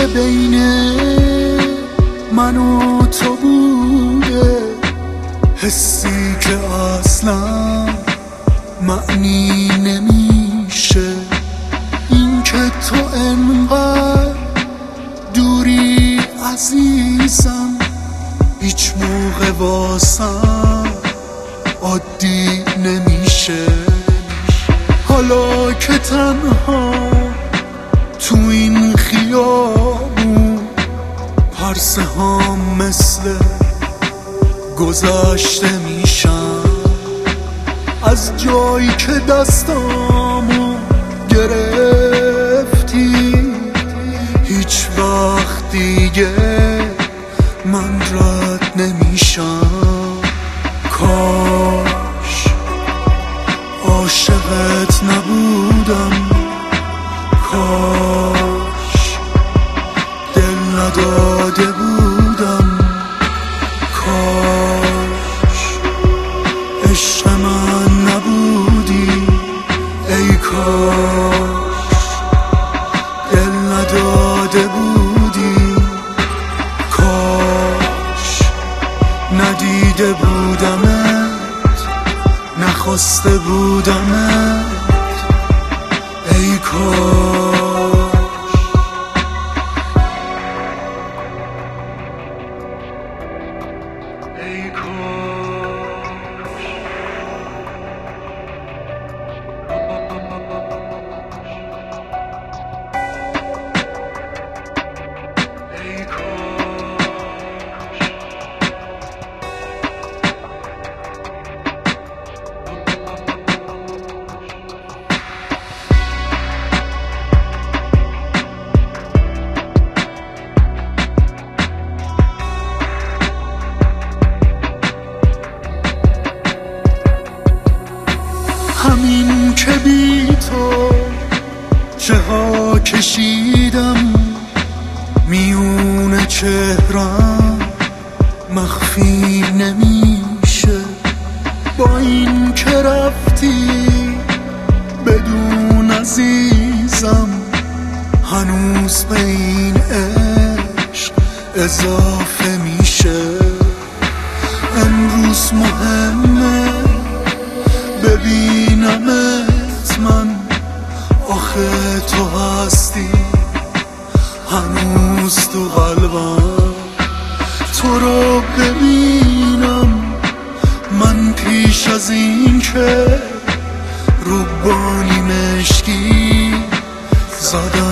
بین من و تو بوده، حسی که اصلا معنی نمیشه. این که تو انقدر دوری عزیزم، هیچ موقع واسم عادی نمیشه. حالا که تنها تو این خیابون، پرسه ها مثل گذشته میشن از جایی که دستامو گرفتی. هیچ وقت دیگه من رد نمیشم. کاش عاشقت نبودم، کاش دل نداده بودم، کاش عشق من نبودی، ای کاش دل نداده بودی، کاش ندیده بودمت، نخواسته بودمت، ای کاش. ای همین که بی تو چه ها کشیدم، میون چهرم مخفی نمیشه. با این که رفتی بدون عزیزم، هنوز به این عشق اضافه میشه. امروز مهمه ببینمت من، آخه تو هستی هنوز تو قلبم. تو رو ببینم من پیش از این که رو بانی مشکی زدم